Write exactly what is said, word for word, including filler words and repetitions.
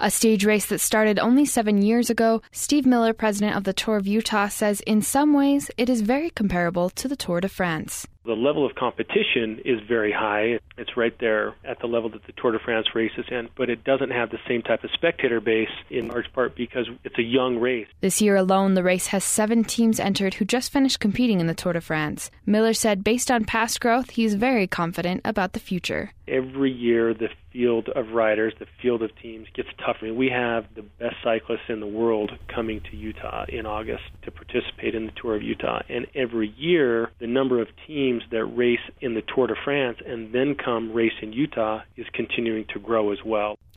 A stage race that started only seven years ago, Steve Miller, president of the Tour of Utah, says in some ways it is very comparable to the Tour de France. The level of competition is very high. It's right there at the level that the Tour de France races in, but it doesn't have the same type of spectator base in large part because it's a young race. This year alone, the race has seven teams entered who just finished competing in the Tour de France. Miller said based on past growth, he's very confident about the future. Every year, the field of riders, the field of teams gets tougher. We have the best cyclists in the world coming to Utah in August to participate in the Tour of Utah. And every year, the number of teams that race in the Tour de France and then come race in Utah is continuing to grow as well.